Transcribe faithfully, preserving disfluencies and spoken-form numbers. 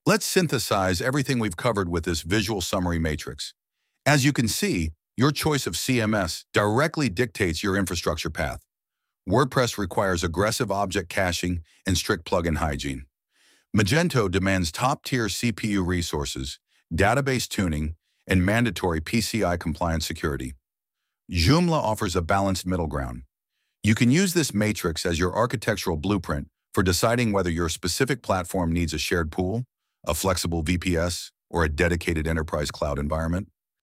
Let's synthesize everything we've covered with this visual summary matrix. As you can see, your choice of C M S directly dictates your infrastructure path. WordPress requires aggressive object caching and strict plugin hygiene. Magento demands top-tier C P U resources, database tuning, and mandatory P C I-compliant security. Joomla offers a balanced middle ground. You can use this matrix as your architectural blueprint for deciding whether your specific platform needs a shared pool, a flexible V P S, or a dedicated enterprise cloud environment.